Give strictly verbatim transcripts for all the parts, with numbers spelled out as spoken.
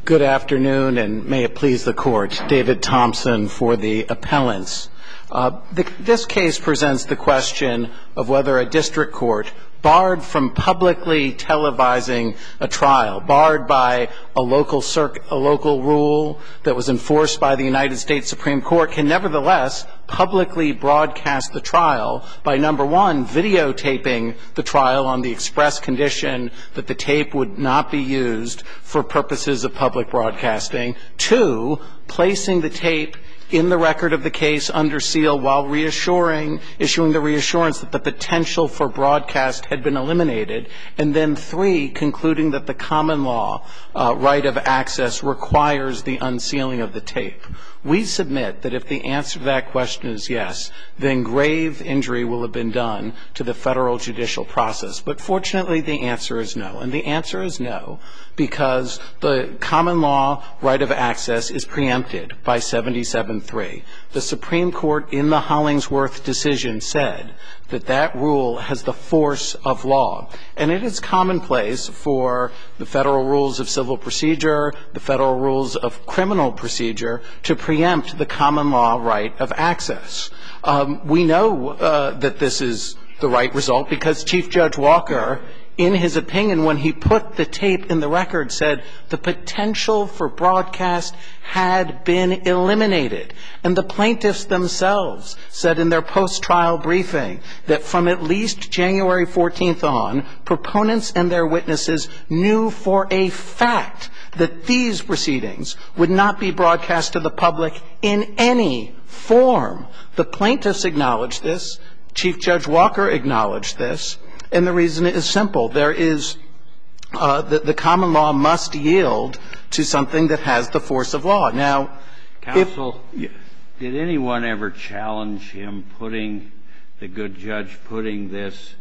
Good afternoon, and may it please the Court. David Thompson for the appellants. Uh, the, this case presents the question of whether a district court, barred from publicly televising a trial, barred by a local circ- a local rule that was enforced by the United States Supreme Court, can nevertheless publicly broadcast the trial by, number one, videotaping the trial on the express condition that the tape would not be used for purposes of public broadcasting, two, placing the tape in the record of the case under seal while reassuring, issuing the reassurance that the potential for broadcast had been eliminated, and then three, concluding that the common law uh, right of access requires the unsealing of the tape. We submit that if the answer to that question is yes, then grave injury will have been done to the federal judicial process. But fortunately, the answer is no. And the answer is no because the common law right of access is preempted by seventy-seven three. The Supreme Court in the Hollingsworth decision said that that rule has the force of law. And it is commonplace for the federal rules of civil procedure, the federal rules of criminal procedure, to preempt the common law right of access. Um, we know uh, that this is the right result because Chief Judge Walker, in his opinion, when he put the tape in the record, said the potential for broadcast had been eliminated. And the plaintiffs themselves said in their post-trial briefing that from at least January fourteenth on, proponents and their witnesses knew for a fact that these proceedings would not be broadcast to the public in any form. The plaintiffs acknowledged this. Chief Judge Walker acknowledged this. And the reason is simple. There is uh, the, the common law must yield to something that has the force of law. Now, counsel, if, did anyone ever challenge him putting, the good judge putting this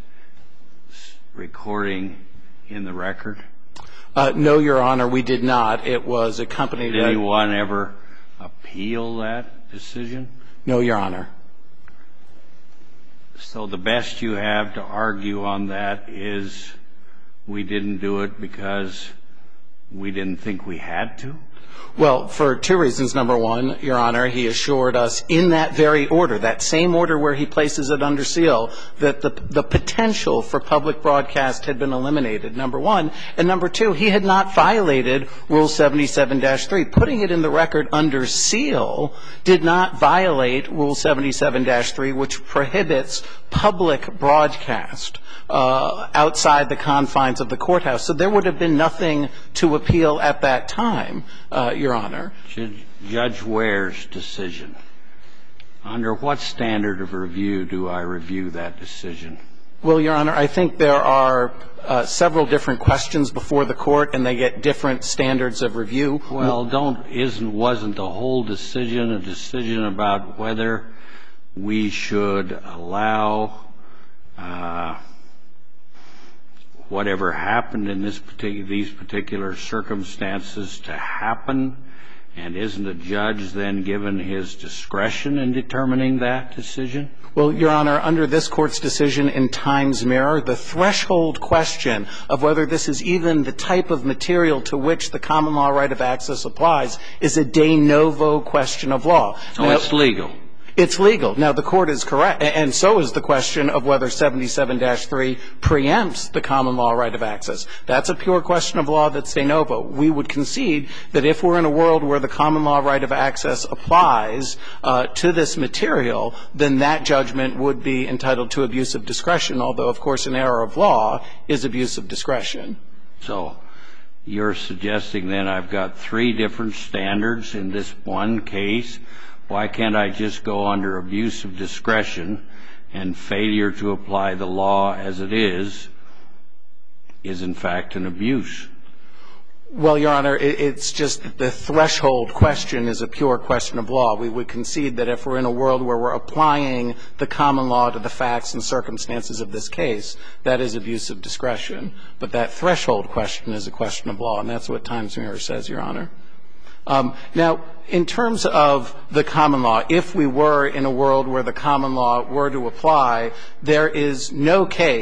recording in the record? Uh, no, Your Honor, we did not. It was accompanied. Did anyone ever appeal that decision? No, Your Honor. So the best you have to argue on that is we didn't do it because we didn't think we had to? Well, for two reasons. Number one, Your Honor, he assured us in that very order, that same order where he places it under seal, that the, the potential for public broadcast had been eliminated, number one. And number two, he had not violated Rule seventy-seven dash three. Putting it in the record under seal did not violate Rule seventy-seven dash three, which prohibits public broadcast uh, outside the confines of the courthouse. So there would have been nothing to appeal at that time, uh, Your Honor. Judge Ware's decision, under what standard of review do I review that decision? Well, Your Honor, I think there are uh, several different questions before the court, and they get different standards of review. Well, don't isn't wasn't the whole decision a decision about whether we should allow uh, whatever happened in this particular these particular circumstances to happen? And isn't a judge then given his discretion in determining that decision? Well, Your Honor, under this Court's decision in Times Mirror, the threshold question of whether this is even the type of material to which the common law right of access applies is a de novo question of law. So now, it's legal. It's legal. Now, the Court is correct, and so is the question of whether seventy-seven dash three preempts the common law right of access. That's a pure question of law that's de novo. We would concede that if we're in a world where the common law right of access applies uh, to this material, then that judgment would be entitled to abuse of discretion, although, of course, an error of law is abuse of discretion. So you're suggesting then I've got three different standards in this one case. Why can't I just go under abuse of discretion and failure to apply the law as it is is in fact an abuse? Well, Your Honor, it's just that the threshold question is a pure question of law. We would concede that if we're in a world where we're applying the common law to the facts and circumstances of this case, that is abuse of discretion. But that threshold question is a question of law, and that's what Times Mirror says, Your Honor. Um, now, in terms of the common law, if we were in a world where the common law were to apply, there is no case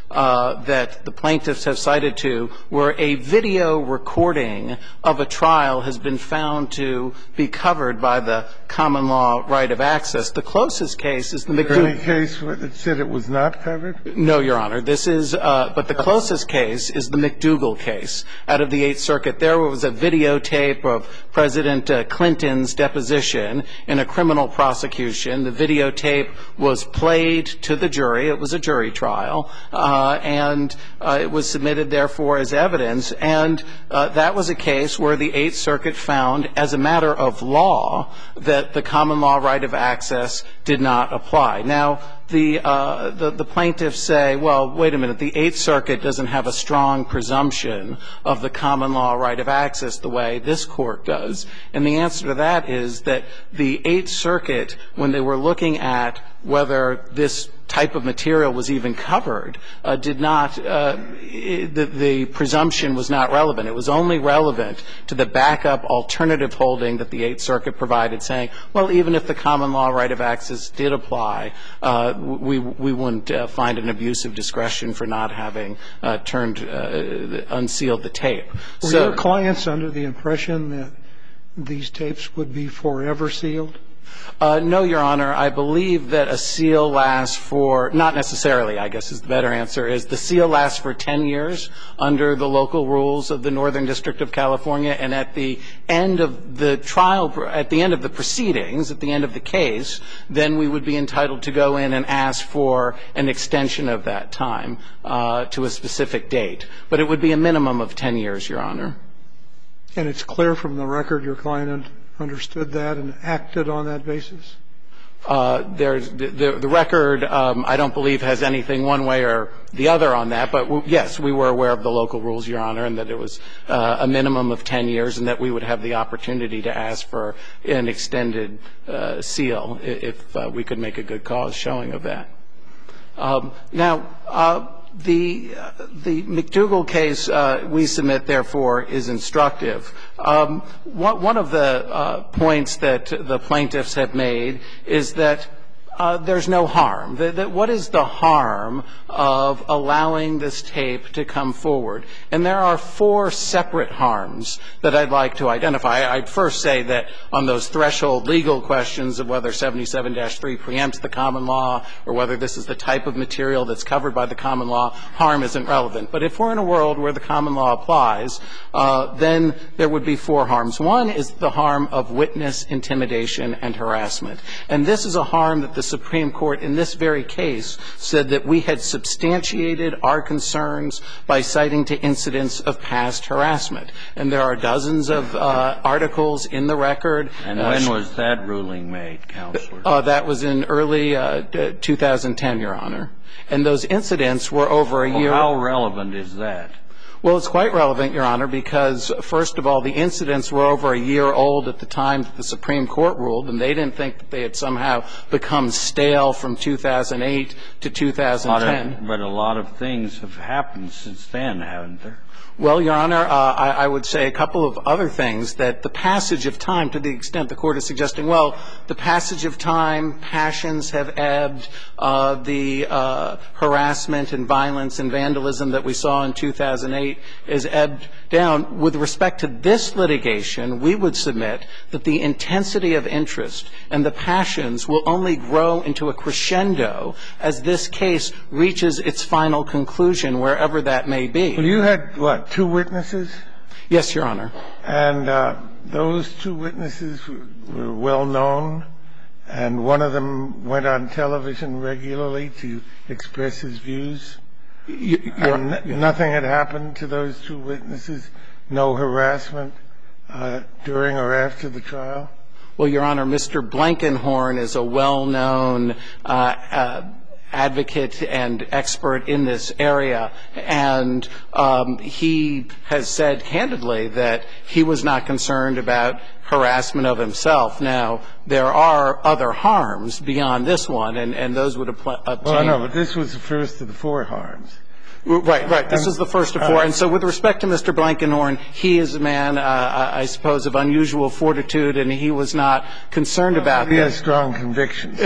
uh, that the plaintiffs have cited to where a video recording of a trial has been found to be covered by the common law right of access. The closest case is the McDougal. Is there any case that said it was not covered? No, Your Honor. This is uh, – but the closest case is the McDougal case out of the Eighth Circuit. There was a videotape of President uh, Clinton's deposition in a criminal prosecution. The videotape was played to the jury. It was a jury trial. Uh, and uh, it was submitted, therefore, as evidence. And uh, that was a case where the Eighth Circuit found, as a matter of law, that the common law right of access did not apply. Now, the, uh, the, the plaintiffs say, well, wait a minute, the Eighth Circuit doesn't have a strong presumption of the common law right of access the way this Court does. And the answer to that is that the Eighth Circuit, when they were looking at whether this type of material was even covered, uh, did not, uh, the, the presumption was not relevant. It was only relevant to the backup alternative holding that the Eighth Circuit provided, saying, well, even if the common law right of access did apply, uh, we, we wouldn't uh, find an abuse of discretion for not having uh, turned, uh, unsealed the tape. Were So, your clients under the impression that these tapes would be forever sealed? Uh, no, Your Honor. I believe that a seal lasts for, not necessarily, I guess is the better answer, is the seal lasts for ten years under the local rules of the Northern District of California. And at the end of the trial, at the end of the proceedings, at the end of the case, then we would be entitled to go in and ask for an extension of that time uh, to a specific date. But it would be a minimum of ten years, Your Honor. And it's clear from the record your client understood that and acted on that basis? Uh, there's the, the, the record, um, I don't believe, has anything one way or the other on that. But, w- yes, we were aware of the local rules, Your Honor, and that it was uh, a minimum of ten years and that we would have the opportunity to ask for an extended uh, seal if uh, we could make a good cause showing of that. Um, now, uh, The, uh, the McDougal case uh, we submit, therefore, is instructive. Um, one, one of the uh, points that the plaintiffs have made is that uh, there's no harm. That, that what is the harm of allowing this tape to come forward? And there are four separate harms that I'd like to identify. I'd first say that on those threshold legal questions of whether seventy-seven dash three preempts the common law or whether this is the type of material that's covered by the common law, harm isn't relevant. But if we're in a world where the common law applies, uh, then there would be four harms. One is the harm of witness intimidation and harassment. And this is a harm that the Supreme Court in this very case said that we had substantiated our concerns by citing to incidents of past harassment. And there are dozens of uh, articles in the record. And uh, when was that ruling made, Counselor? Uh, that was in early uh, two thousand ten, Your Honor. And those incidents were over a well, year. How relevant is that? Well, it's quite relevant, Your Honor, because, first of all, the incidents were over a year old at the time that the Supreme Court ruled, and they didn't think that they had somehow become stale from two thousand eight to two thousand ten. A lot of, but a lot of things have happened since then, haven't there? Well, Your Honor, uh, I, I would say a couple of other things, that the passage of time, to the extent the Court is suggesting, well, the passage of time, passions have ebbed, uh, the uh, harassment and violence and vandalism that we saw in two thousand eight is ebbed down. With respect to this litigation, we would submit that the intensity of interest and the passions will only grow into a crescendo as this case reaches its final conclusion, wherever that may be. Well, you had, what, two witnesses? Yes, Your Honor. And uh, those two witnesses were well known, and one of them went on television regularly to express his views. You, and n- nothing had happened to those two witnesses? No harassment uh, during or after the trial? Well, Your Honor, Mister Blankenhorn is a well-known uh, uh, advocate and expert in this area, and um, he has said candidly that he was not concerned about harassment of himself. Now, there are other harms beyond this one, and, and those would apply. Well, I know, but this was the first of the four harms. Right, right. This is the first of four. And so with respect to Mister Blankenhorn, he is a man, uh, I suppose, of unusual fortitude, and he was not concerned about He this. has strong convictions.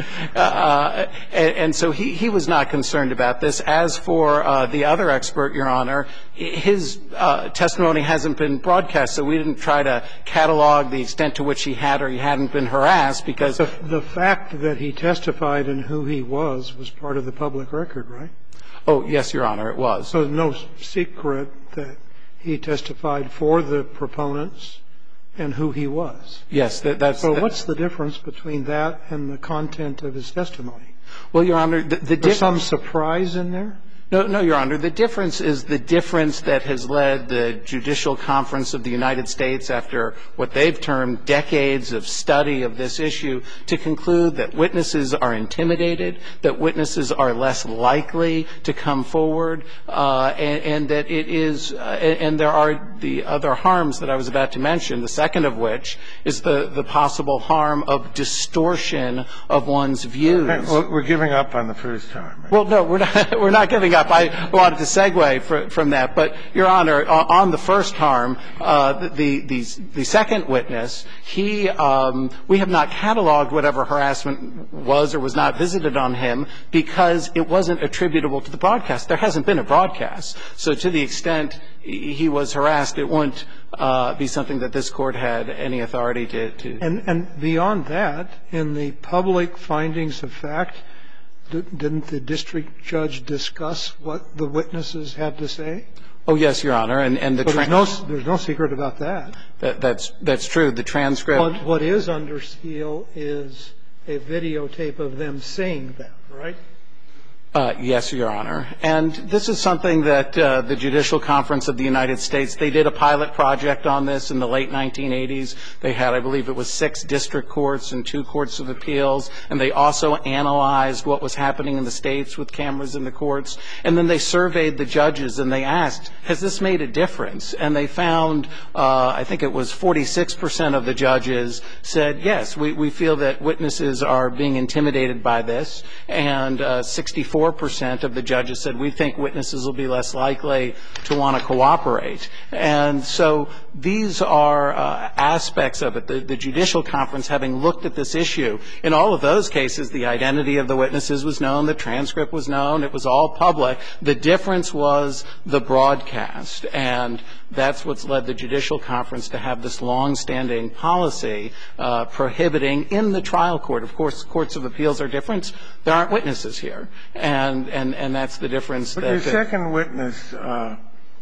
uh, and, and so he, he was not concerned about this. As for uh, the other expert, Your Honor, his uh, testimony hasn't been broadcast, so we didn't try to catalog the extent to which he had or he hadn't been harassed, because The, the fact that he testified and who he was was part of the public record, right? Oh, yes, Your Honor, it was. So no secret that he testified for the proponents and who he was. Yes, that, that's. So that, what's the difference between that and the content of his testimony? Well, Your Honor, the, the There's diff- some surprise in there? No, no, Your Honor. The difference is the difference that has led the Judicial Conference of the United States, after what they've termed decades of study of this issue, to conclude that witnesses are intimidated, that witnesses are less likely to come forward, uh, and, and that it is, uh, and, and there are the other harms that I was about to mention, the second of which is the, the possible harm of distortion of one's views. Well, we're giving up on the first harm. Right? Well, no, we're not, we're not giving up. I wanted to segue for, from that. But, Your Honor, on the first harm, uh, the, the, the second witness, he, um, we have not cataloged whatever harassment was or was not visited on him because it wasn't attributable to the broadcast. There hasn't been a broadcast. So to the extent he was harassed, it wouldn't uh, be something that this Court had any authority to, to. And, and beyond that, in the public findings of fact, didn't the district judge discuss what the witnesses had to say? Oh, yes, Your Honor. And, and the so trans- there's, no, there's no secret about that. that. That's, that's true. The transcript. What, what is under seal is a videotape of them saying that, right? Uh, yes, Your Honor. And this is something that uh, the Judicial Conference of the United States, they did a pilot project on this in the late nineteen eighties. They had, I believe it was six district courts and two courts of appeals, and they also analyzed what was happening in the states with cameras in the courts. And then they surveyed the judges and they asked, has this made a difference? And they found, uh, I think it was forty-six percent of the judges said, yes, we, we feel that witnesses are being intimidated by this, and uh, sixty-four percent of the judges said we think witnesses will be less likely to want to cooperate. And so these are uh, aspects of it. The, the Judicial Conference, having looked at this issue, in all of those cases, the identity of the witnesses was known, the transcript was known, it was all public. The difference was the broadcast. And that's what's led the Judicial Conference to have this long-standing policy uh, prohibiting in the trial court. Of course, courts of appeals are different. There aren't witnesses here. And, and, and that's the difference. But that your that second witness, uh,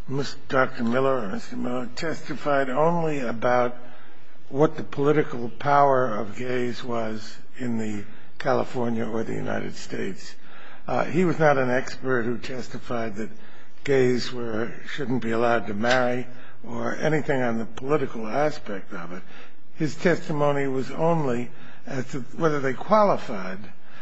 Doctor Miller, or Mister Miller, testified only about what the political power of gays was in the California or the United States. Uh, he was not an expert who testified that gays were shouldn't be allowed to marry or anything on the political aspect of it. His testimony was only as to whether they qualified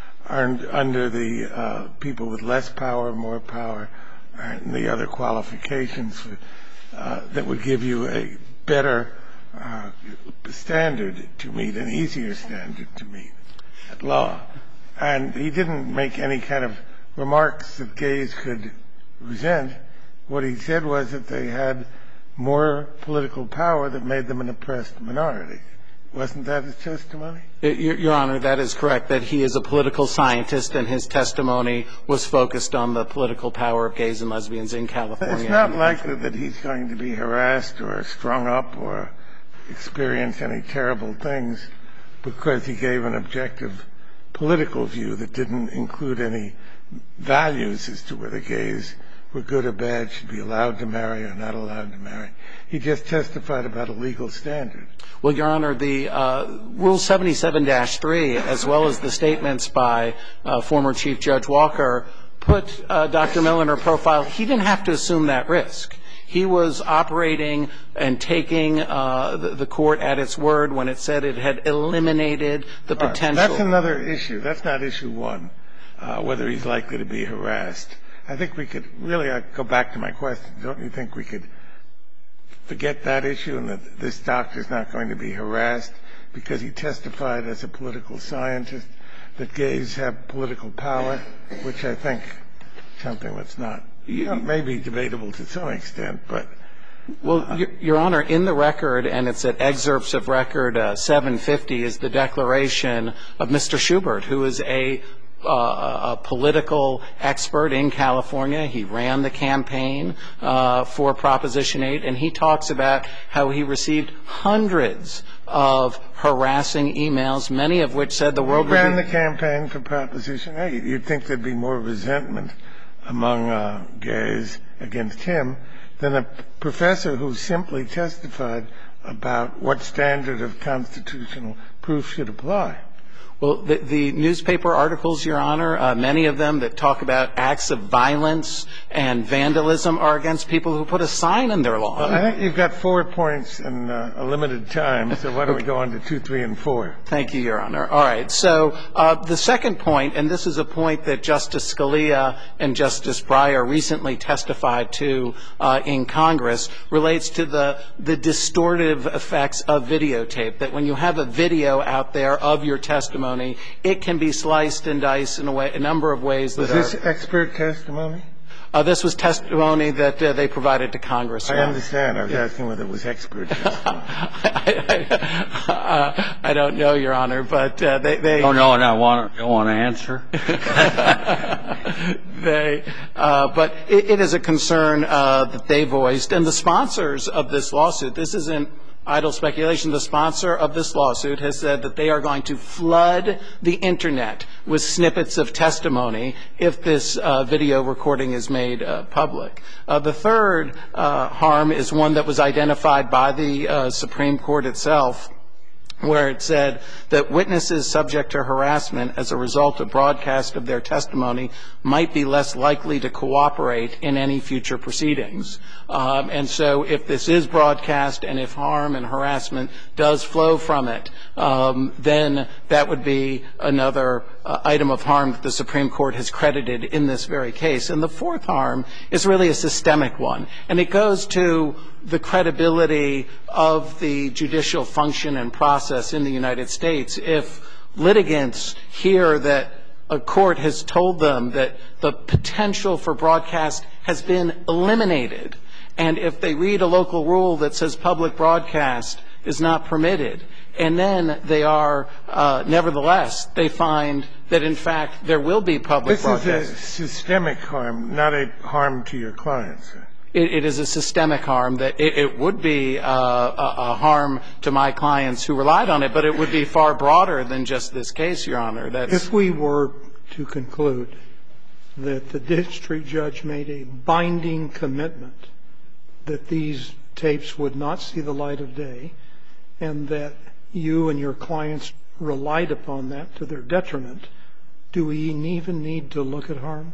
under the uh, people with less power, more power, and the other qualifications for, uh, that would give you a better uh, standard to meet, an easier standard to meet at law. And he didn't make any kind of remarks that gays could resent. What he said was that they had more political power that made them an oppressed minority. Wasn't that his testimony? Your, Your Honor, that is correct, that he is a political scientist, and his testimony was focused on the political power of gays and lesbians in California. It's not likely that he's going to be harassed or strung up or experience any terrible things because he gave an objective political view that didn't include any values as to whether gays were good or bad, should be allowed to marry or not allowed to marry. He just testified about a legal standard. Well, Your Honor, the uh, Rule seventy-seven dash three, as well as the statements by uh, former Chief Judge Walker, put uh, Doctor Miller in her profile. He didn't have to assume that risk. He was operating and taking uh, the, the court at its word when it said it had eliminated the potential. Right. That's another issue. That's not issue one, uh, whether he's likely to be harassed. I think we could really uh, go back to my question. Don't you think we could forget that issue and that this doctor is not going to be harassed because he testified as a political scientist that gays have political power, which I think is something that's not It may be debatable to some extent, but. Well, Your, Your Honor, in the record, and it's at excerpts of record uh, seven fifty, is the declaration of Mister Schubert, who is a, uh, a political expert in California. He ran the campaign uh, for Proposition eight, and he talks about how he received hundreds of harassing emails, many of which said the world he ran would be the campaign for Proposition eight. You'd think there'd be more resentment among uh, gays against him than a professor who simply testified about what standard of constitutional proof should apply. Well, the, the newspaper articles, Your Honor, uh, many of them that talk about acts of violence and vandalism are against people who put a sign in their lawn. Well, I think you've got four points in uh, a limited time, so why don't we go on to two, three, and four? Thank you, Your Honor. All right. So uh, the second point, and this is a point that Justice Scalia and Justice Breyer recently testified to uh, in Congress, relates to the, the distortive effects of videotape, that when you have a video out there of your testimony, it can be sliced and diced in a, way, a number of ways. That was this are, expert testimony? Uh, this was testimony that uh, they provided to Congress. I understand. I was yeah. asking whether it was expert testimony. I, I, uh, I don't know, Your Honor, but uh, they, they. Oh no, no, want don't want to answer. they, uh, but it, it is a concern uh, that they voiced, and the sponsors of this lawsuit. This isn't idle speculation. The sponsor of this lawsuit has said that they are going to flood the Internet with snippets of testimony if this uh, video recording is made uh, public. Uh, the third uh, harm is one that was identified by the uh, Supreme Court itself, where it said that witnesses subject to harassment as a result of broadcast of their testimony might be less likely to cooperate in any future proceedings. Um, and so if this is broadcast and if harm and harassment does flow from it, um, then that would be another uh, item of harm that the Supreme Court has credited in this very case. And the fourth harm is really a systemic one, and it goes to the credibility of the judicial function and process in the United States. If litigants hear that a court has told them that the potential for broadcast has been eliminated, and if they read a local rule that says public broadcast is not permitted, and then they are, uh, nevertheless, they find that, in fact, there will be public this broadcast. This is a systemic harm, not a harm to your clients. It, it is a systemic harm that it, it would be uh, a, a harm to my clients who relied on it, but it would be far broader than just this case, Your Honor. That's if we were to conclude that the district judge made a binding commitment that these tapes would not see the light of day, and that you and your clients relied upon that to their detriment, do we even need to look at harm?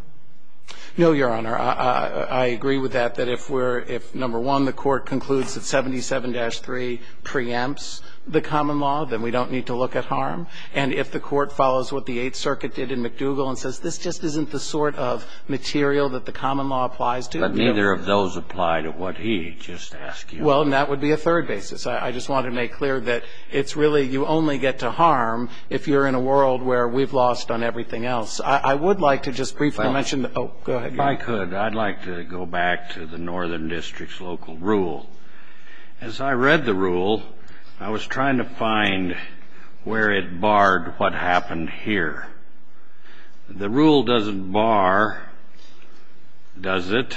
No, Your Honor. I, I, I agree with that, that if we're, if, number one, the court concludes that seventy-seven dash three preempts the common law, then we don't need to look at harm. And if the court follows what the Eighth Circuit did in McDougall and says this just isn't the sort of material that the common law applies to. But neither of those apply to what he just asked you. Well, and that would be a third basis. I, I just wanted to make clear that it's really, you only get to harm if you're in a world where we've lost on everything else. I, I would like to just briefly well, mention the, oh, go ahead. If I could, I'd like to go back to the Northern District's local rule. As I read the rule, I was trying to find where it barred what happened here. The rule doesn't bar, does it,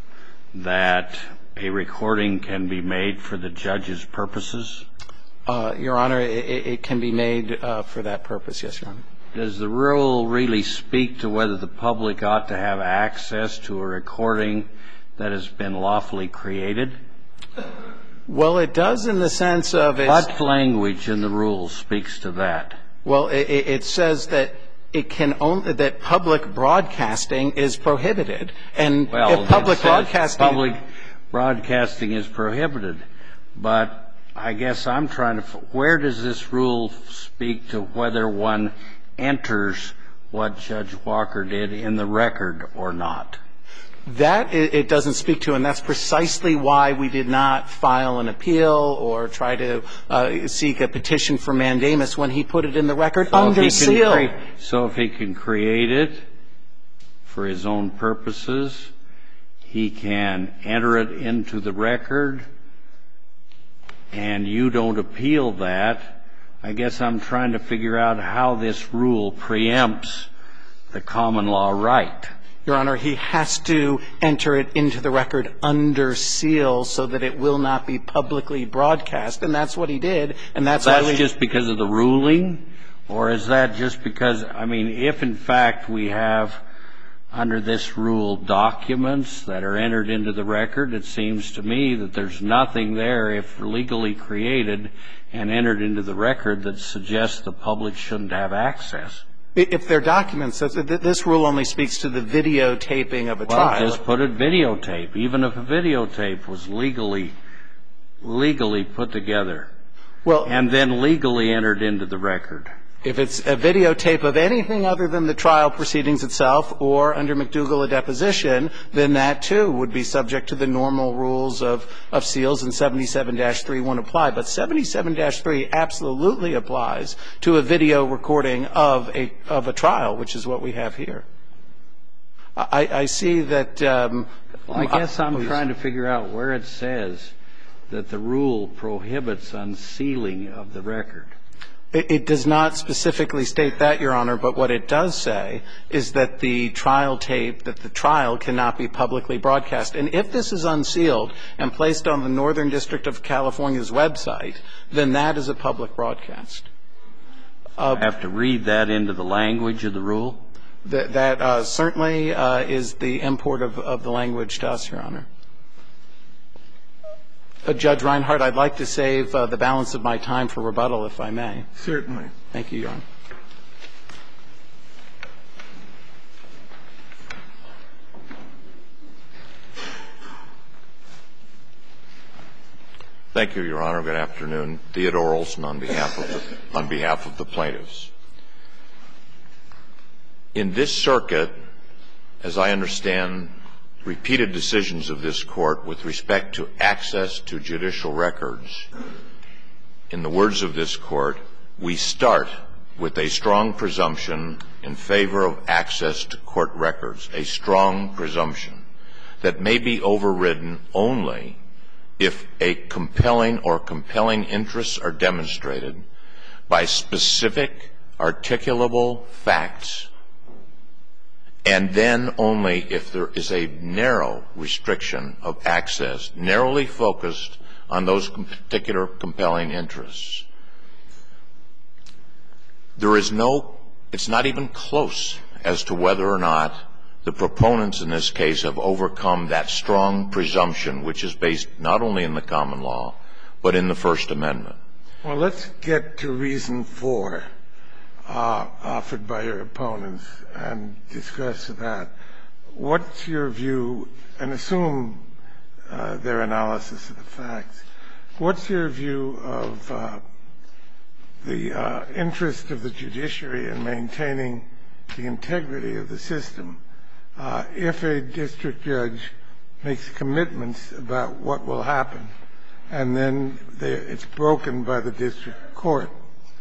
that a recording can be made for the judge's purposes? Uh, Your Honor, it, it can be made uh, for that purpose, yes, Your Honor. Does the rule really speak to whether the public ought to have access to a recording that has been lawfully created? Well, it does in the sense of it's... What language in the rule speaks to that? Well, it, it says that it can only, that public broadcasting is prohibited. And well, if public broadcasting... public broadcasting is prohibited. But I guess I'm trying to... Where does this rule speak to whether one enters what Judge Walker did in the record or not? That it doesn't speak to, and that's precisely why we did not file an appeal or try to uh, seek a petition for mandamus when he put it in the record so under seal. Cre- so if he can create it for his own purposes, he can enter it into the record, and you don't appeal that. I guess I'm trying to figure out how this rule preempts the common law right. Your Honor, he has to enter it into the record under seal so that it will not be publicly broadcast, and that's what he did, and that's why we... That's just because of the ruling? Or is that just because, I mean, if in fact we have under this rule documents that are entered into the record, it seems to me that there's nothing there, if legally created and entered into the record, that suggests the public shouldn't have access. If they're documents, this rule only speaks to the videotaping of a trial. Well, just put it videotape, even if a videotape was legally, legally put together, well, and then legally entered into the record. If it's a videotape of anything other than the trial proceedings itself or under McDougall a deposition, then that, too, would be subject to the normal rules of, of seals, and seventy-seven dash three won't apply. But seventy-seven dash three absolutely applies to a video recording of a, of a trial, which is what we have here. I, I see that... Um, well, I guess I'm please. trying to figure out where it says that the rule prohibits unsealing of the record. It does not specifically state that, Your Honor, but what it does say is that the trial tape, that the trial cannot be publicly broadcast. And if this is unsealed and placed on the Northern District of California's website, then that is a public broadcast. Uh, I have to read that into the language of the rule? That, that uh, certainly uh, is the import of, of the language to us, Your Honor. Uh, Judge Reinhart, I'd like to save uh, the balance of my time for rebuttal, if I may. Certainly. Thank you, Your Honor. Thank you, Your Honor. Good afternoon. Theodore Olson on behalf of the, on behalf of the plaintiffs. In this circuit, as I understand repeated decisions of this court with respect to access to judicial records, in the words of this court, we start with a strong presumption in favor of access to court records, a strong presumption that may be overridden only if a compelling or compelling interests are demonstrated by specific articulable facts, and then only if there is a narrow restriction of access, narrowly focused on those particular compelling interests. There is no, it's not even close as to whether or not the proponents in this case have overcome that strong presumption, which is based not only in the common law, but in the First Amendment. Well, let's get to reason four. Uh, offered by your opponents and discuss that. What's your view, and assume uh, their analysis of the facts, what's your view of uh, the uh, interest of the judiciary in maintaining the integrity of the system uh, if a district judge makes commitments about what will happen and then they, it's broken by the district court?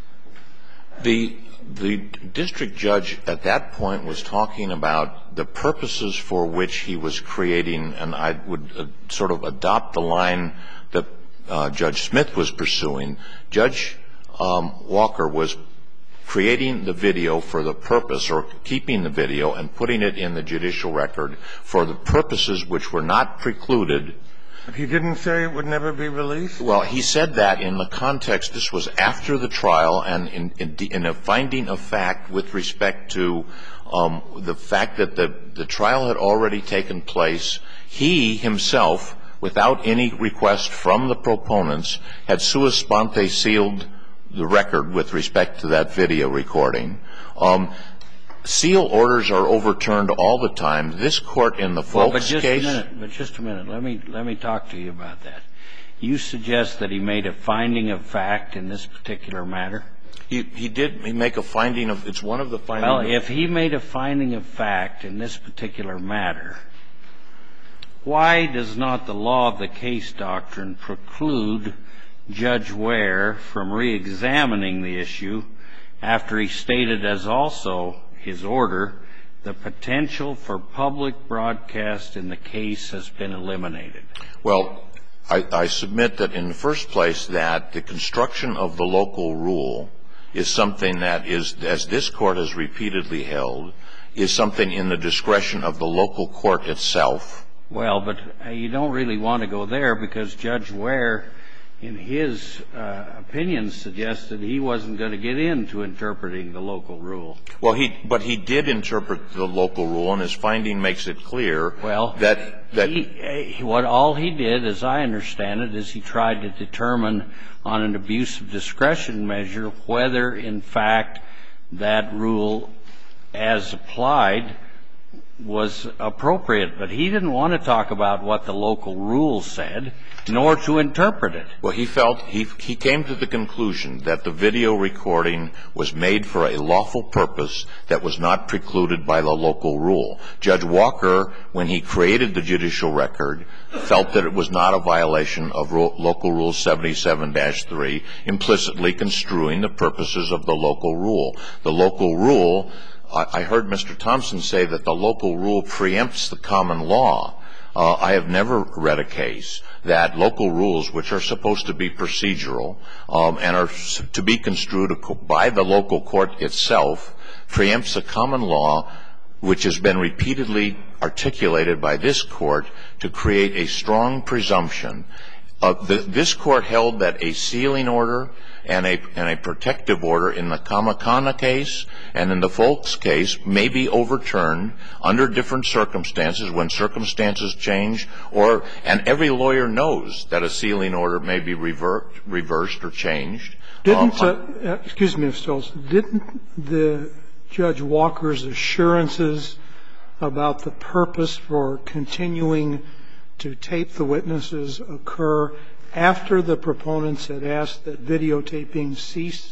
The The district judge at that point was talking about the purposes for which he was creating, and I would uh, sort of adopt the line that uh, Judge Smith was pursuing. Judge um, Walker was creating the video for the purpose, or keeping the video and putting it in the judicial record for the purposes which were not precluded. He didn't say it would never be released? Well, he said that in the context, this was after the trial, and in, in, in a finding of fact with respect to um, the fact that the, the trial had already taken place. He himself, without any request from the proponents, had sua sponte sealed the record with respect to that video recording. Um, Seal orders are overturned all the time. This court in the Folks well, but just case. A minute, but just a minute. Let me let me talk to you about that. You suggest that he made a finding of fact in this particular matter? He he did he make a finding of. It's one of the findings. Well, if he made a finding of fact in this particular matter, why does not the law of the case doctrine preclude Judge Ware from re-examining the issue after he stated as also his order the potential for public broadcast in the case has been eliminated? Well, I, I submit that in the first place that the construction of the local rule is something that is, as this Court has repeatedly held, is something in the discretion of the local court itself. Well, but you don't really want to go there because Judge Ware, in his uh, opinion, suggested he wasn't going to get into interpreting the local rule. Well, he, but he did interpret the local rule, and his finding makes it clear well, that, that he, what all he did, as I understand it, is he tried to determine on an abuse of discretion measure whether, in fact, that rule, as applied, was appropriate. But he didn't want to talk about what the local rule said, nor to interpret it. Well, he felt he, he came to the conclusion that the video recording was made for a lawful purpose that was not precluded by the local rule. Judge Walker, when he created the judicial record, felt that it was not a violation of ro- Local Rule seventy-seven dash three, implicitly construing the purposes of the local rule. The local rule, I, I heard Mister Thompson say that the local rule preempts the common law. Uh, I have never read a case that local rules, which are supposed to be procedural um, and are to be construed by the local court itself, preempts a common law which has been repeatedly articulated by this Court to create a strong presumption. Uh, the, this Court held that a sealing order and a, and a protective order in the Kamakana case and in the Folks case may be overturned under different circumstances when circumstances change, or and every lawyer knows that a sealing order may be revert, reversed or changed. Didn't, um, uh, excuse me, Mister Olson, didn't the Judge Walker's assurances about the purpose for continuing to tape the witnesses occur after the proponents had asked that videotaping cease?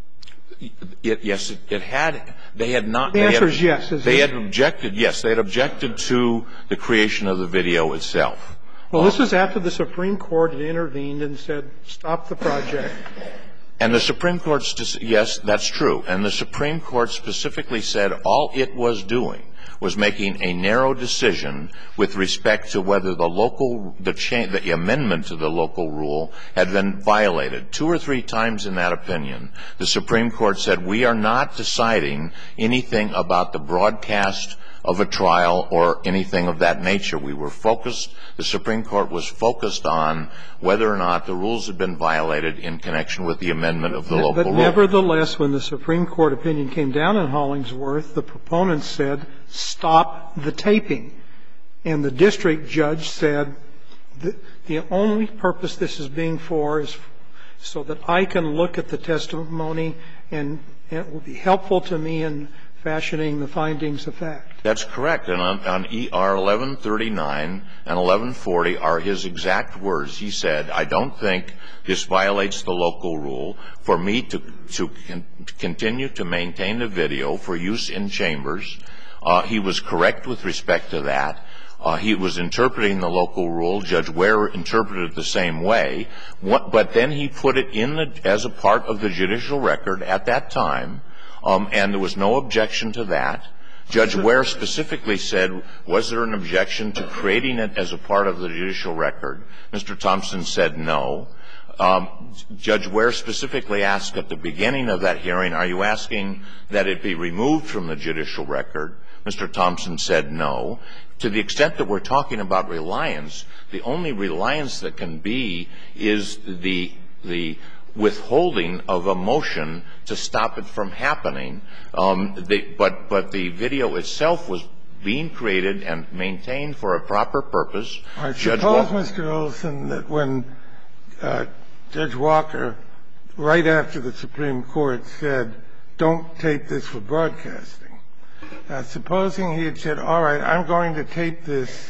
It, yes, it, it had. They had not. The answer is yes. They had objected. Yes, they had objected to the creation of the video itself. Well, this is after the Supreme Court had intervened and said, "Stop the project." And the Supreme Court, yes, that's true. And the Supreme Court specifically said all it was doing was making a narrow decision with respect to whether the local, the, cha- the amendment to the local rule had been violated. Two or three times in that opinion, the Supreme Court said we are not deciding anything about the broadcast of a trial or anything of that nature. We were focused, the Supreme Court was focused on whether or not the rules had been violated in connection with the amendment of the local but rule. But nevertheless, when the Supreme Court opinion came down in Hollingsworth, the proponents said, "Stop the taping." And the district judge said, the, the only purpose this is being for is so that I can look at the testimony and, and it will be helpful to me in fashioning the findings of fact. That's correct. And on, on E R eleven thirty-nine and eleven forty are his exact words. He said, I don't think this violates the local rule for me to, to con- continue to maintain the video for use in chambers. Uh, he was correct with respect to that. Uh, he was interpreting the local rule. Judge Ware interpreted it the same way. What, but then he put it in the, as a part of the judicial record at that time. Um, and there was no objection to that. Judge Ware specifically said, was there an objection to creating it as a part of the judicial record? Mister Thompson said no. Um, Judge Ware specifically asked at the beginning of that hearing, are you asking that it be removed from the judicial record? Mister Thompson said no. To the extent that we're talking about reliance, the only reliance that can be is the the withholding of a motion to stop it from happening. Um, the, but, but the video itself was being created and maintained for a proper purpose. I Judge suppose, Walker, Mister Olson, that when uh, Judge Walker, right after the Supreme Court said, don't tape this for broadcasting, uh, supposing he had said, all right, I'm going to tape this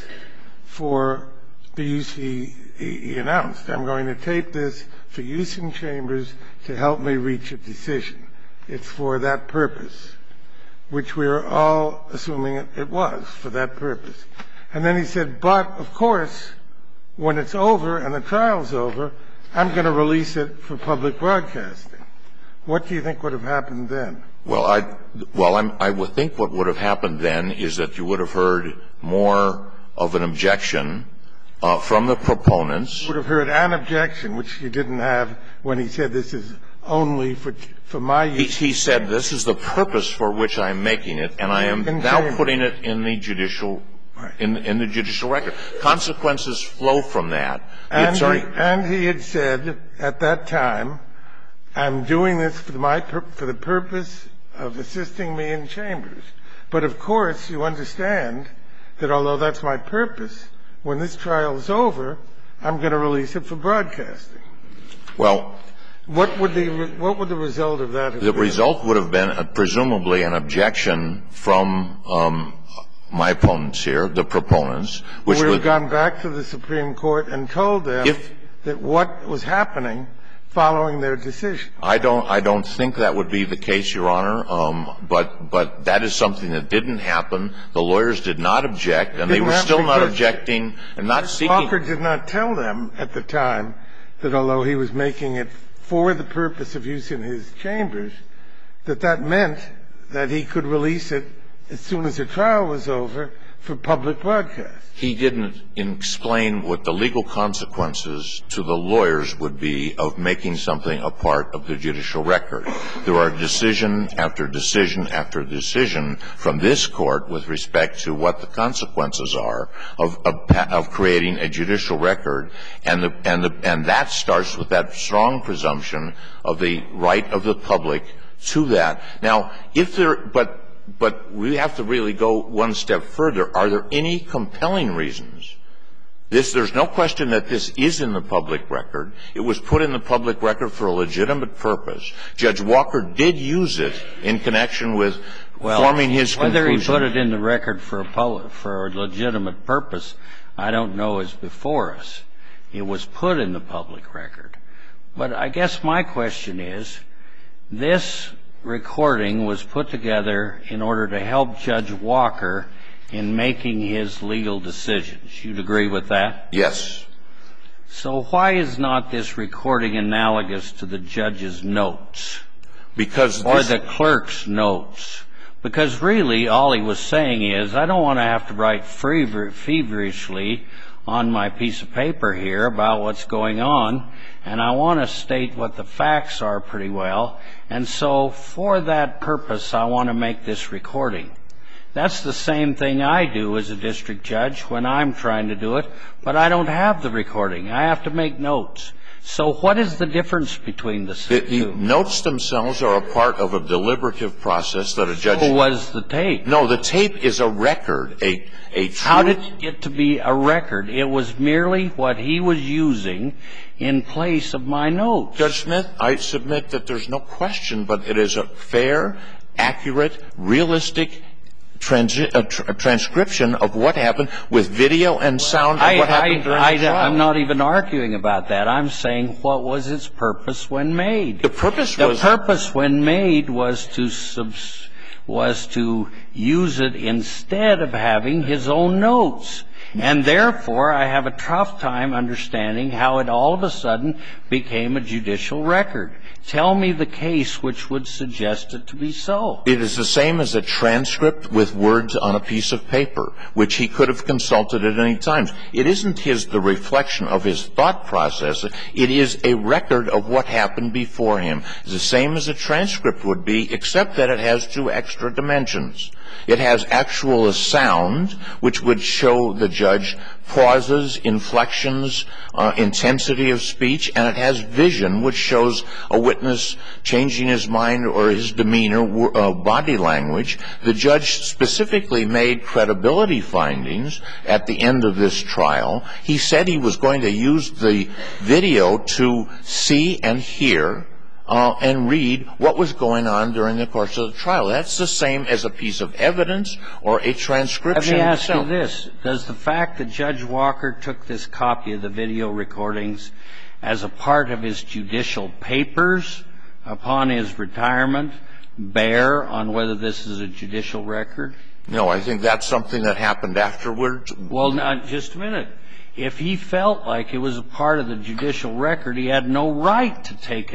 for the use he, he announced. I'm going to tape this for use in chambers to help me reach a decision. It's for that purpose, which we're all assuming it, it was for that purpose. And then he said, but, of course, when it's over and the trial's over, I'm going to release it for public broadcasting. What do you think would have happened then? Well, I well I'm, I would think what would have happened then is that you would have heard more of an objection uh, from the proponents. You would have heard an objection, which you didn't have when he said this is only for for my use. He, he said this is the purpose for which I'm making it, and I am now putting it in the judicial in in the judicial record. Consequences flow from that. And he, and he had said at that time, I'm doing this for my for the purpose of assisting me in chambers. But of course, you understand that although that's my purpose, when this trial is over, I'm going to release it for broadcasting. Well, what would the what would the result of that have been? The result would have been uh, presumably an objection from um, my opponents here, the proponents, which would have would gone back to the Supreme Court and told them if, that what was happening following their decision. I don't I don't think that would be the case, Your Honor. Um, but but that is something that didn't happen. The lawyers did not object, and they were still not objecting and not seeking. Walker did not tell them at the time that although he was making it for the purpose of use in his chambers, that that meant that he could release it as soon as the trial was over for public broadcast. He didn't explain what the legal consequences to the lawyers would be of making something a part of the judicial record. There are decision after decision after decision from this Court with respect to what the consequences are of, of, of creating a judicial record, and, the, and, the, and that starts with that strong presumption of the right of the public to that. Now, if there – but But we have to really go one step further. Are there any compelling reasons? This, there's no question that this is in the public record. It was put in the public record for a legitimate purpose. Judge Walker did use it in connection with well, forming his whether conclusion. Whether he put it in the record for a, public, for a legitimate purpose, I don't know, is before us. It was put in the public record. But I guess my question is, this recording was put together in order to help Judge Walker in making his legal decisions. You'd agree with that? Yes. So why is not this recording analogous to the judge's notes? Because or this the clerk's notes? Because really all he was saying is, I don't want to have to write fever- feverishly on my piece of paper here about what's going on, and I want to state what the facts are pretty well, and so for that purpose I want to make this recording. That's the same thing I do as a district judge when I'm trying to do it, but I don't have the recording. I have to make notes. So what is the difference between the two? The, the notes themselves are a part of a deliberative process that a judge... So was the tape. No, the tape is a record, a, a true... How did it get to be a record? It was merely what he was using in place of my notes. Judge Smith, I submit that there's no question, but it is a fair, accurate, realistic transi- a tr- a transcription of what happened with video and sound of I, what happened during I, the trial. I'm not even arguing about that. I'm saying what was its purpose when made. The purpose the was... The purpose when made was to subs- was to use it instead of having his own notes. And therefore, I have a tough time understanding how it all of a sudden became a judicial record. Tell me the case which would suggest it to be so. It is the same as a transcript with words on a piece of paper, which he could have consulted at any time. It isn't his the reflection of his thought process. It is a record of what happened before him. It's the same as a transcript would be, except that it has two extra dimensions. It has actual sound, which would show the judge pauses, inflections, uh, intensity of speech, and it has vision, which shows a witness changing his mind or his demeanor, uh, body language. The judge specifically made credibility findings at the end of this trial. He said he was going to use the video to see and hear Uh, and read what was going on during the course of the trial. That's the same as a piece of evidence or a transcription. Let me ask itself. you this. Does the fact that Judge Walker took this copy of the video recordings as a part of his judicial papers upon his retirement bear on whether this is a judicial record? No, I think that's something that happened afterwards. Well, now, just a minute. If he felt like it was a part of the judicial record, he had no right to take it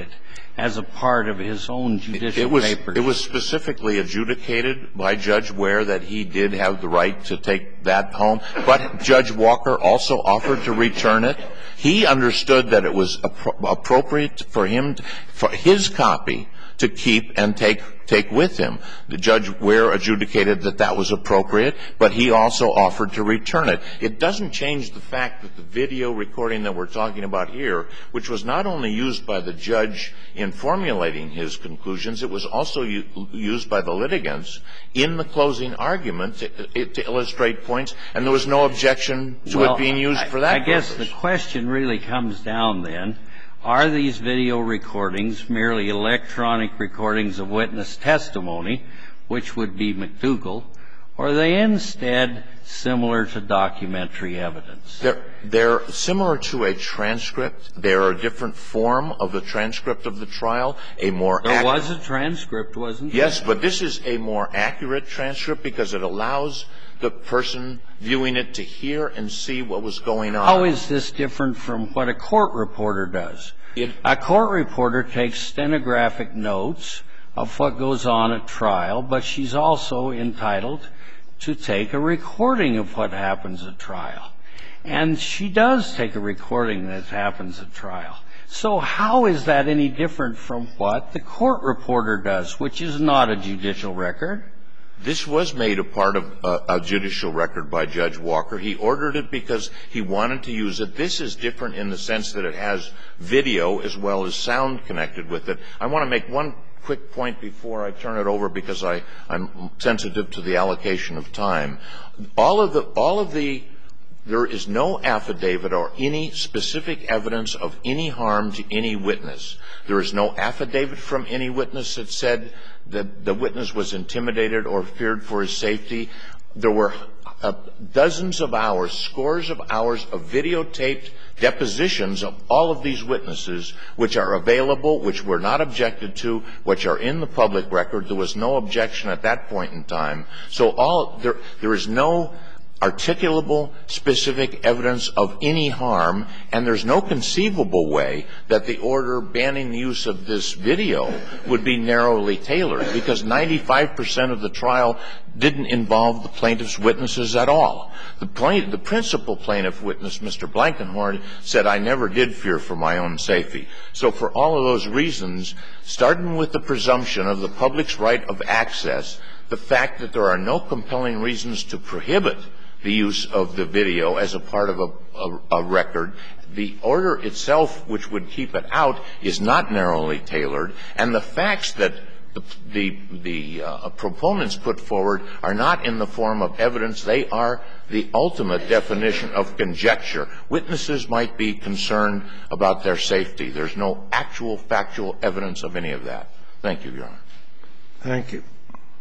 as a part of his own judicial it was, papers. It was specifically adjudicated by Judge Ware that he did have the right to take that home, but Judge Walker also offered to return it. He understood that it was appro- appropriate for him, to, for his copy, to keep and take take with him. The Judge Ware adjudicated that that was appropriate, but he also offered to return it. It doesn't change the fact that the video recording that we're talking about here, which was not only used by the judge in formulating his conclusions, it was also u- used by the litigants in the closing argument to, to illustrate points, and there was no objection to well, it being used I, for that I guess purpose. the question really comes down then, are these video recordings merely electronic recordings of witness testimony, which would be McDougall, or are they instead similar to documentary evidence? They're, they're similar to a transcript. They're a different form of the transcript of the trial, a more There ac- was a transcript, wasn't there? Yes, but this is a more accurate transcript because it allows the person viewing it to hear and see what was going on. How is this different from what a court reporter does? It, A court reporter takes stenographic notes of what goes on at trial, but she's also entitled to take a recording of what happens at trial. And she does take a recording that happens at trial. So how is that any different from what the court reporter does, which is not a judicial record? This was made a part of a, a judicial record by Judge Walker. He ordered it because he wanted to use it. This is different in the sense that it has video as well as sound connected with it. I want to make one quick point before I turn it over because I, I'm sensitive to the allocation of time. All of the, all of the, there is no affidavit or any specific evidence of any harm to any witness. There is no affidavit from any witness that said that the witness was intimidated or feared for his safety. There were uh, dozens of hours, scores of hours of videotaped depositions of all of these witnesses, which are available, which were not objected to, which are in the public record. There was no objection at that point in time. So all there, there is no articulable, specific evidence of any harm, and there's no conceivable way that the order banning the use of this video would be narrowly tailored, because ninety-five percent of the trial didn't involve the plaintiff's witnesses at all. The, plaintiff, the principal plaintiff witness, Mister Blankenhorn, said, "I never did fear for my own safety." So for all of those reasons, starting with the presumption of the public's right of access, the fact that there are no compelling reasons to prohibit the use of the video as a part of a, a, a record, the order itself, which would keep it out, is not narrowly tailored, and the facts that the, the, the uh, proponents put forward are not in the form of evidence. They are the ultimate definition of conjecture. Witnesses might be concerned about their safety. There's no actual factual evidence of any of that. Thank you, Your Honor. Thank you.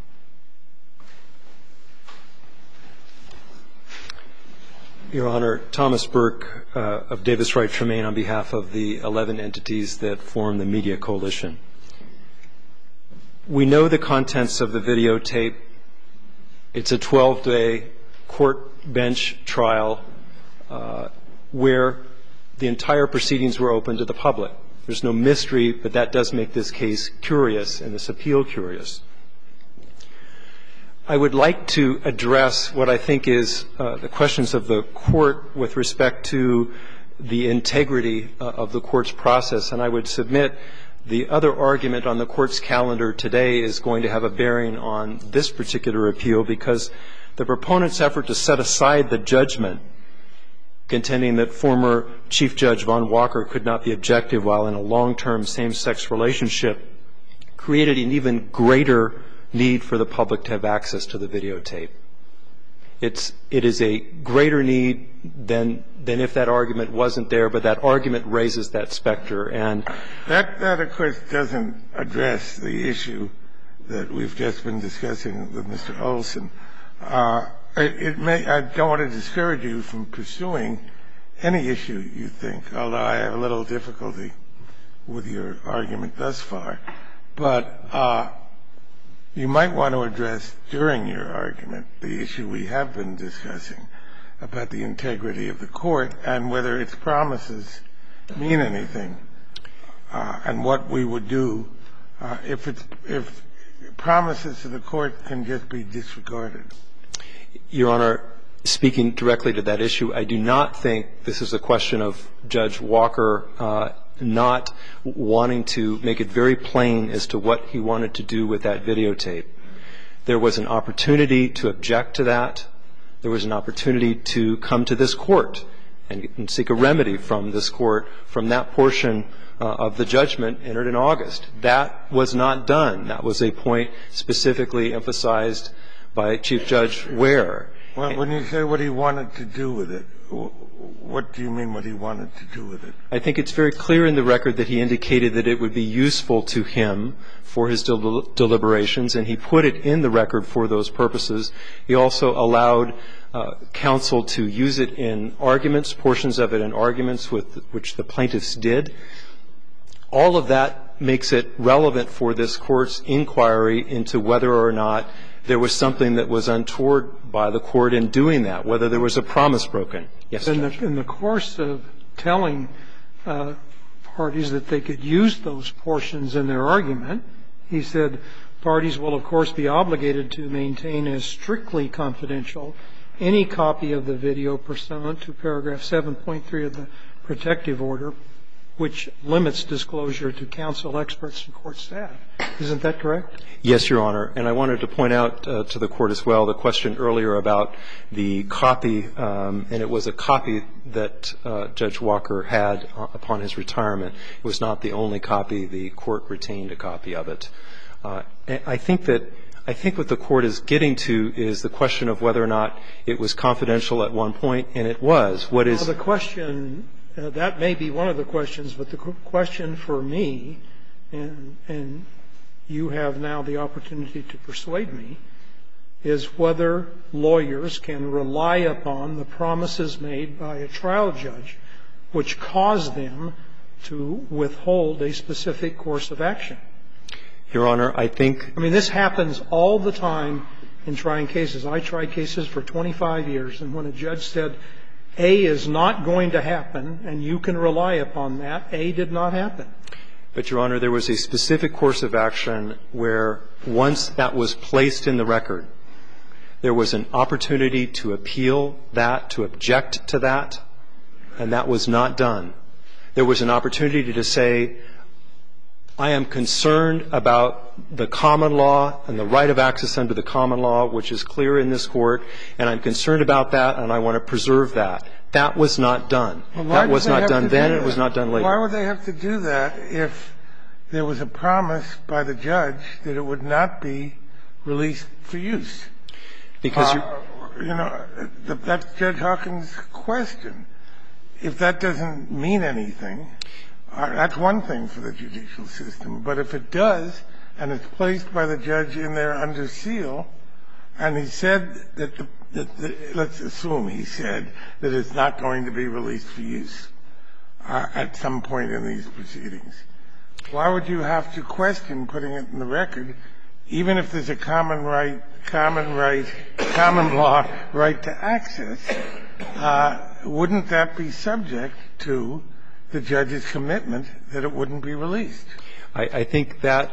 Your Honor, Thomas Burke uh, of Davis Wright Tremaine on behalf of the eleven entities that form the Media Coalition. We know the contents of the videotape. It's a twelve-day court bench trial uh, where the entire proceedings were open to the public. There's no mystery, but that does make this case curious and this appeal curious. I would like to address what I think is uh, the questions of the court with respect to the integrity uh, of the court's process, and I would submit the other argument on the court's calendar today is going to have a bearing on this particular appeal, because the proponent's effort to set aside the judgment contending that former Chief Judge Von Walker could not be objective while in a long-term same-sex relationship created an even greater need for the public to have access to the videotape. It's, it is a greater need than, than if that argument wasn't there, but that argument raises that specter. And that, that, of course, doesn't address the issue that we've just been discussing with Mister Olson. Uh, it, it may, I don't want to discourage you from pursuing any issue you think, although I have a little difficulty with your argument thus far. But uh, you might want to address during your argument the issue we have been discussing about the integrity of the court and whether its promises mean anything uh, and what we would do uh, if it's, if promises to the court can just be disregarded? Your Honor, speaking directly to that issue, I do not think this is a question of Judge Walker uh, not wanting to make it very plain as to what he wanted to do with that videotape. There was an opportunity to object to that. There was an opportunity to come to this court and, and seek a remedy from this court from that portion uh, of the judgment entered in August. That was not done. That was a point specifically emphasized by Chief Judge Ware. Well, when you say what he wanted to do with it, what do you mean what he wanted to do with it? I think it's very clear in the record that he indicated that it would be useful to him for his del- deliberations, and he put it in the record for those purposes. He also allowed uh, counsel to use it in arguments, portions of it in arguments with which the plaintiffs did. All of that makes it relevant for this Court's inquiry into whether or not there was something that was untoward by the Court in doing that, whether there was a promise broken. Yes, Judge. In the, in the course of telling uh, parties that they could use those portions in their argument, he said parties will, of course, be obligated to maintain as strictly confidential any copy of the video pursuant to paragraph seven point three of the protective order, which limits disclosure to counsel, experts, and court staff. Isn't that correct? Yes, Your Honor. And I wanted to point out uh, to the Court as well the question earlier about the copy, um, and it was a copy that uh, Judge Walker had uh, upon his retirement. It was not the only copy. The Court retained a copy of it. Uh, I think that I think what the Court is getting to is the question of whether or not it was confidential at one point, and it was. What is well, the question? Uh, that may be one of the questions, but the question for me, and, and you have now the opportunity to persuade me, is whether lawyers can rely upon the promises made by a trial judge which cause them to withhold a specific course of action. Your Honor, I think... I mean, this happens all the time in trying cases. I tried cases for twenty-five years, and when a judge said, A is not going to happen, and you can rely upon that, A did not happen. But, Your Honor, there was a specific course of action where once that was placed in the record, there was an opportunity to appeal that, to object to that, and that was not done. There was an opportunity to say, I am concerned about the common law and the right of access under the common law, which is clear in this Court, and I'm concerned about that, and I want to preserve that. That was not done. Well, that was not done then, do it was not done later. Why would they have to do that if there was a promise by the judge that it would not be released for use? Because uh, you know, that's Judge Hawkins' question. If that doesn't mean anything, uh, that's one thing for the judicial system. But if it does, and it's placed by the judge in there under seal, and he said that the That the, let's assume he said that it's not going to be released for use uh, at some point in these proceedings. Why would you have to question putting it in the record, even if there's a common right, common right, common law right to access? Uh, wouldn't that be subject to the judge's commitment that it wouldn't be released? I, I think that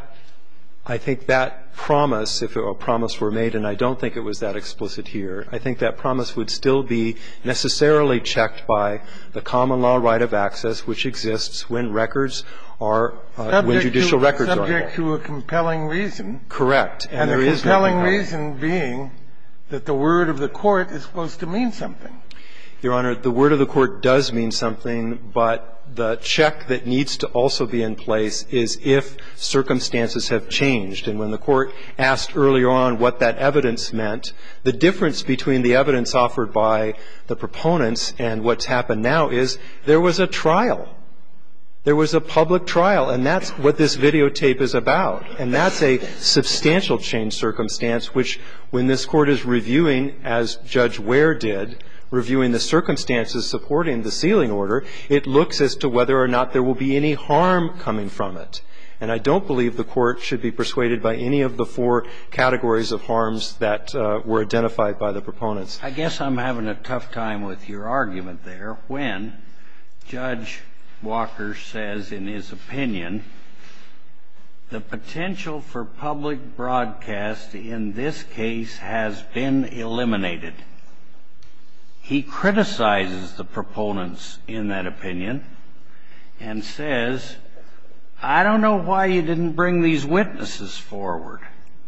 I think that promise, if a promise were made, and I don't think it was that explicit here, I think that promise would still be necessarily checked by the common law right of access, which exists when records are, uh, when judicial to, records are. Subject to a compelling reason. Correct. And, and there the is compelling no compelling reason being that the word of the court is supposed to mean something. Your Honor, the word of the court does mean something, but the check that needs to also be in place is if circumstances have changed. And when the Court asked earlier on what that evidence meant, the difference between the evidence offered by the proponents and what's happened now is there was a trial. There was a public trial, and that's what this videotape is about. And that's a substantial change circumstance, which when this Court is reviewing, as Judge Ware did, reviewing the circumstances supporting the sealing order, it looks as to whether or not there will be any harm coming from it. And I don't believe the Court should be persuaded by any of the four categories of harms that uh, were identified by the proponents. I guess I'm having a tough time with your argument there when Judge Walker says in his opinion, the potential for public broadcast in this case has been eliminated. He criticizes the proponents in that opinion and says, I don't know why you didn't bring these witnesses forward.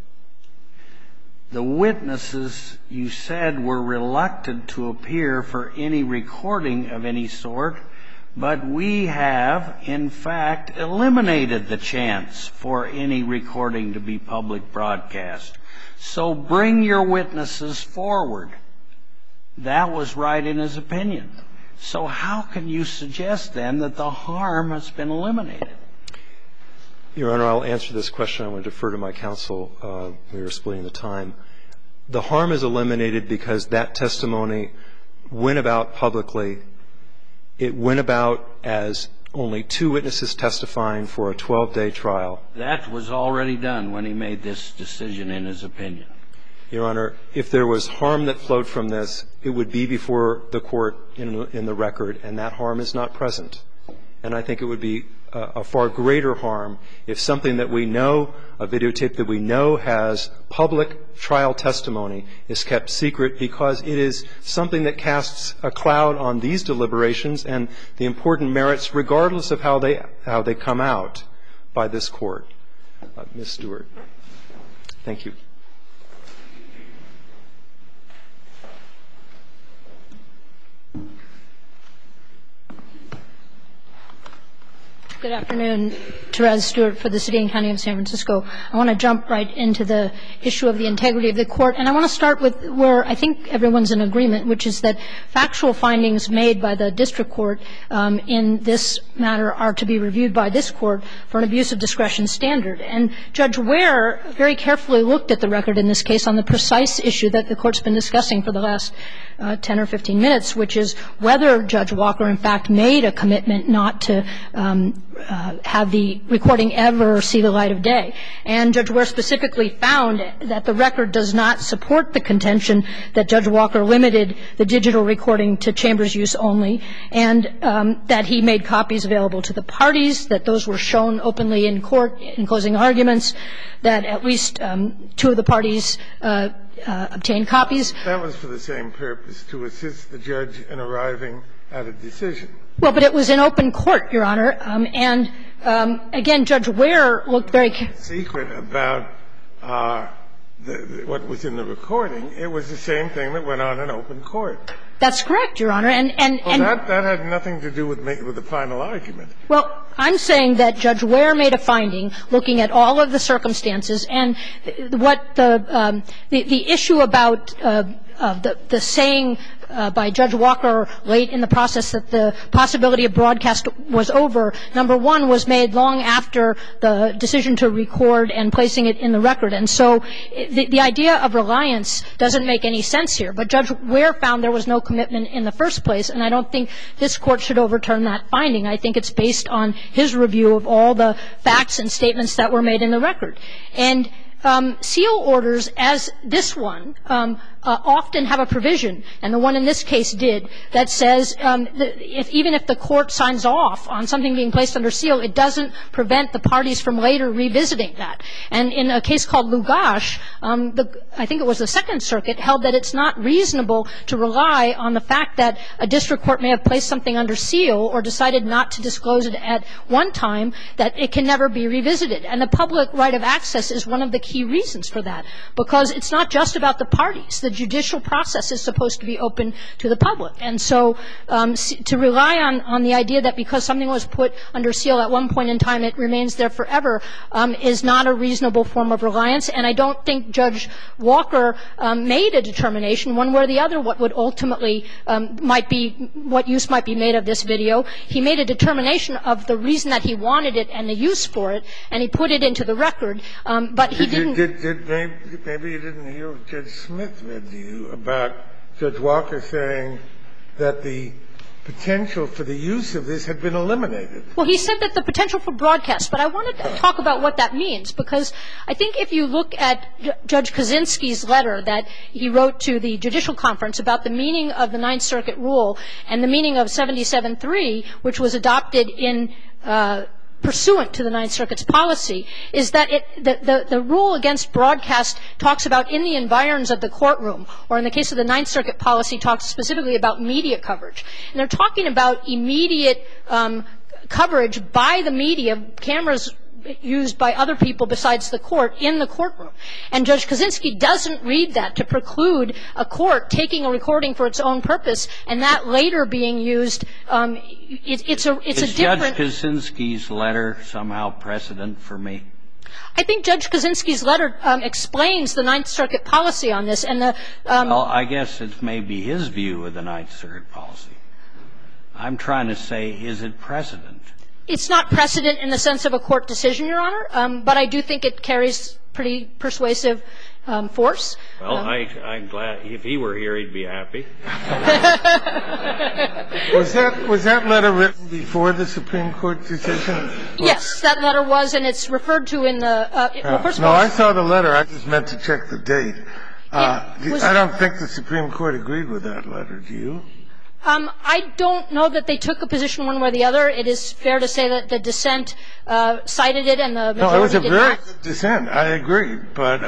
The witnesses, you said, were reluctant to appear for any recording of any sort, but we have, in fact, eliminated the chance for any recording to be public broadcast. So bring your witnesses forward. That was right in his opinion. So how can you suggest, then, that the harm has been eliminated? Your Honor, I'll answer this question. I want to defer to my counsel. Uh, we were splitting the time. The harm is eliminated because that testimony went about publicly. It went about as only two witnesses testifying for a twelve-day trial. That was already done when he made this decision in his opinion. Your Honor, if there was harm that flowed from this, it would be before the court in, in the record, and that harm is not present. And I think it would be a, a far greater harm if something that we know, a videotape that we know has public trial testimony, is kept secret because it is something that casts a cloud on these deliberations and the important merits, regardless of how they, how they come out by this court. Uh, Miz Stewart. Thank you. Good afternoon. Therese Stewart for the City and County of San Francisco. I want to jump right into the issue of the integrity of the court. And I want to start with where I think everyone's in agreement, which is that factual findings made by the district court um, in this matter are to be reviewed by this court for an abuse of discretion standard. And Judge Ware very carefully looked at the record in this case on the precise issue that the court's been discussing for the last uh, ten or fifteen minutes, which is whether Judge Walker, in fact, made a commitment not to um, uh, have the recording ever see the light of day. And Judge Ware specifically found that the record does not support the contention that Judge Walker limited the digital recording to chambers use only, and um, that he made copies available to the parties, that those were shown openly in court in closing arguments, that at least um, two of the parties uh, uh, obtained copies. That was for the same purpose, to assist the judge in arriving at a decision. Well, but it was in open court, Your Honor. Um, and, um, again, Judge Ware looked very – secret about uh, the, the, what was in the recording. It was the same thing that went on in open court. That's correct, Your Honor. And, and, well, and that, that had nothing to do with, make, with the final argument. Well, I'm saying that Judge Ware made a finding looking at all of the circumstances, and what the um, the, the issue about uh, uh, the, the saying uh, by Judge Walker late in the process that the possibility of broadcast was over, number one, was made long after the decision to record and placing it in the record. And so the, the idea of reliance doesn't make any sense here. But Judge Ware found there was no commitment in the first place, and I don't think this Court should overturn that finding. I think it's based on his review of all the facts and statements that were made in the record. And um, seal orders, as this one, um, uh, often have a provision, and the one in this case did, that says um, that if, even if the court signs off on something being placed under seal, it doesn't prevent the parties from later revisiting that. And in a case called Lugash, um, the, I think it was the Second Circuit, held that it's not reasonable to rely on the fact that a district court may have placed something under seal or decided not to disclose it at one time, that it can never be revisited. And the public right of access is one of the key reasons for that, because it's not just about the parties. The judicial process is supposed to be open to the public. And so um, to rely on, on the idea that because something was put under seal at one point in time, it remains there forever, um, is not a reasonable form of reliance. And I don't think Judge Walker um, made a determination, one way or the other, what would ultimately um, might be, what use might be made of this video. He made a determination of the reason that he wanted it and the use for it, and he put it into the record. Um, but he didn't. Did, did, did, maybe, maybe you didn't hear what Judge Smith read to you about Judge Walker saying that the potential for the use of this had been eliminated. Well, he said that the potential for broadcast, but I wanted to talk about what that means, because I think if you look at J- Judge Kaczynski's letter that he wrote to the Judicial Conference about the meaning of the Ninth Circuit rule and the meaning of seventy-seven three, which was adopted in uh, pursuant to the Ninth Circuit's policy, is that it, the, the, the rule against broadcast talks about in the environs of the courtroom, or in the case of the Ninth Circuit policy, talks specifically about media coverage. And they're talking about immediate um, coverage by the media, cameras used by other people besides the court in the courtroom. And Judge Kaczynski doesn't read that to preclude a court taking a recording for its own purpose and that later being used. Um, it, it's a it's Is a different. Judge Kaczynski's letter somehow precedent for me? I think Judge Kaczynski's letter um, explains the Ninth Circuit policy on this, and the. Um, well, I guess it may be his view of the Ninth Circuit policy. I'm trying to say, is it precedent? It's not precedent in the sense of a court decision, Your Honor, um, but I do think it carries pretty persuasive um, force. Well, um, I, I'm glad. If he were here, he'd be happy. was that was that letter written before the Supreme Court decision? Yes, that letter was, and it's referred to in the. Uh, Uh, well, first of no, all, I saw the letter. I just meant to check the date. Uh, was, I don't think the Supreme Court agreed with that letter. Do you? Um, I don't know that they took a position one way or the other. It is fair to say that the dissent uh, cited it and the majority No, it was a did very not. good dissent. I agree. But, uh,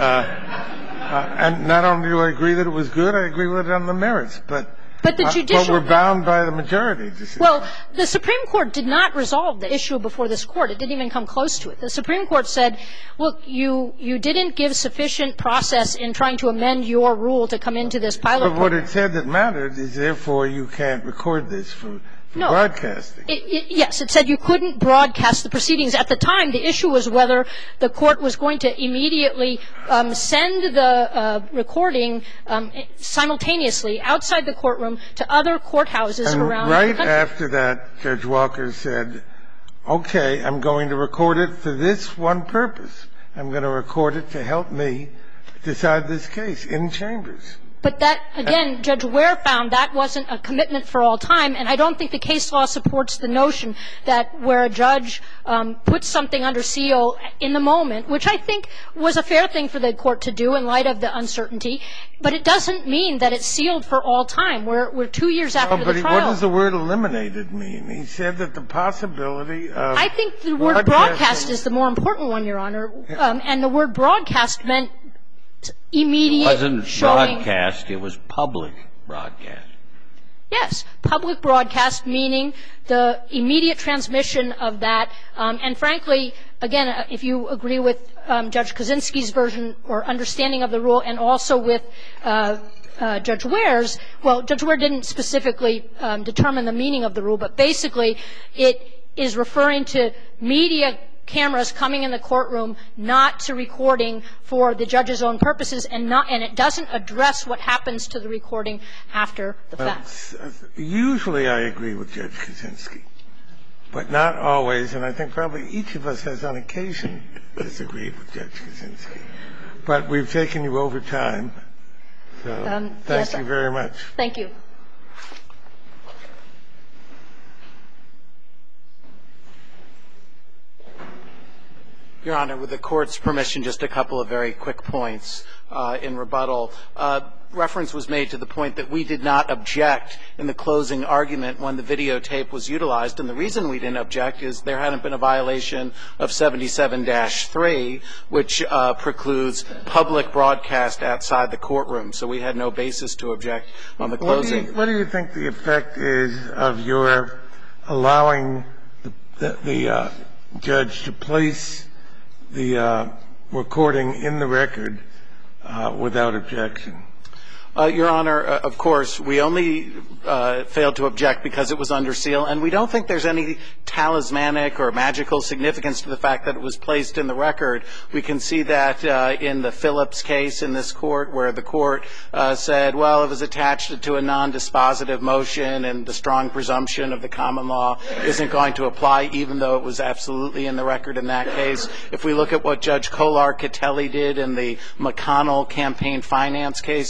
uh, and not only do I agree that it was good, I agree with it on the merits. But, But the uh, judicial. but we're bound by the majority decision. Well, the Supreme Court did not resolve the issue before this Court. It didn't even come close to it. The Supreme Court said, look, you, you didn't give sufficient process in trying to amend your rule to come into this pilot But what program. it said that mattered is therefore you can't record this for, for No. broadcasting. It, it, yes, it said you couldn't broadcast the proceedings. At the time, the issue was whether the court was going to immediately um, send the uh, recording um, simultaneously outside the courtroom to other courthouses And around right the country. after that, Judge Walker said, okay, I'm going to record it for this one purpose. I'm going to record it to help me decide this case in chambers. But that, again, Judge Ware found that wasn't a commitment for all time, and I don't think the case law supports the notion that where a judge um, puts something under seal in the moment, which I think was a fair thing for the court to do in light of the uncertainty, but it doesn't mean that it's sealed for all time. We're, we're two years after Oh, but the he- trial. what does the word eliminated mean? He said that the possibility of I think the word broadcasting- broadcast is the more important one, Your Honor, um, and the word broadcast meant immediate It wasn't showing. broadcast. It was public broadcast. Yes, public broadcast, meaning the immediate transmission of that. Um, and frankly, again, uh, if you agree with um, Judge Kaczynski's version or understanding of the rule, and also with uh, uh, Judge Ware's, well, Judge Ware didn't specifically um, determine the meaning of the rule, but basically it is referring to media cameras coming in the courtroom, not to recording for the judge's own purposes, and not, and it doesn't address what happens to the recording after the Well, fact. s- usually I agree with Judge Kaczynski, but not always, and I think probably each of us has on occasion disagreed with Judge Kaczynski. But we've taken you over time, so Um, thank yes, you very much. Thank you. Your Honor, with the Court's permission, just a couple of very quick points uh, in rebuttal. Uh, reference was made to the point that we did not object in the closing argument when the videotape was utilized, and the reason we didn't object is there hadn't been a violation of seventy-seven dash three, which uh, precludes public broadcast outside the courtroom, so we had no basis to object on the What do, closing. you, what do you think the effect is of your allowing the, the, the uh, judge to place the uh, recording in the record uh, without objection? Uh, Your Honor, uh, of course, we only uh, failed to object because it was under seal, and we don't think there's any talismanic or magical significance to the fact that it was placed in the record. We can see that uh, in the Phillips case in this court, where the court uh, said, well, it was attached to a non-dispositive motion, and the strong presumption of the common law isn't going to apply, even though it was absolutely in the record in that case. If we look at what Judge Kolar-Catelli did in the McConnell campaign finance case, she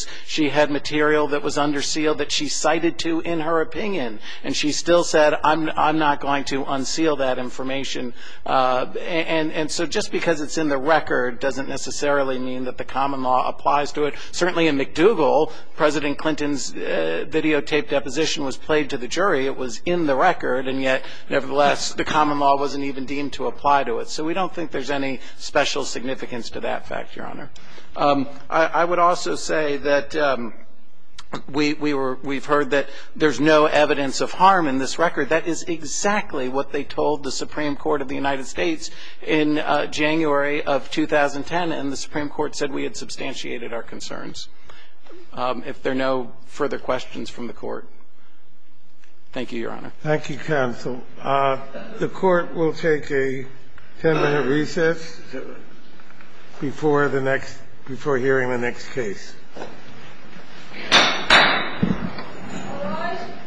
had material that was under seal that she cited to in her opinion, and she still said, I'm, I'm not going to unseal that information. Uh, and, and so just because it's in the record doesn't necessarily mean that the common law applies to it. Certainly in McDougal, President Clinton's uh, videotaped deposition was played to the jury. It was in the record, and yet, nevertheless, the common law wasn't even deemed to apply to it. So we don't think there's any special significance to that fact, Your Honor. Um, I, I would also say that um, we, we were, we've heard that there's no evidence of harm in this record. That is exactly what they told the Supreme Court of the United States in uh, January of two thousand ten, and the Supreme Court said we had substantiated our concerns. Um, if there are no further questions from the Court. Thank you, Your Honor. Thank you, counsel. Uh, the Court will take a ten-minute recess before the next, before hearing the next case.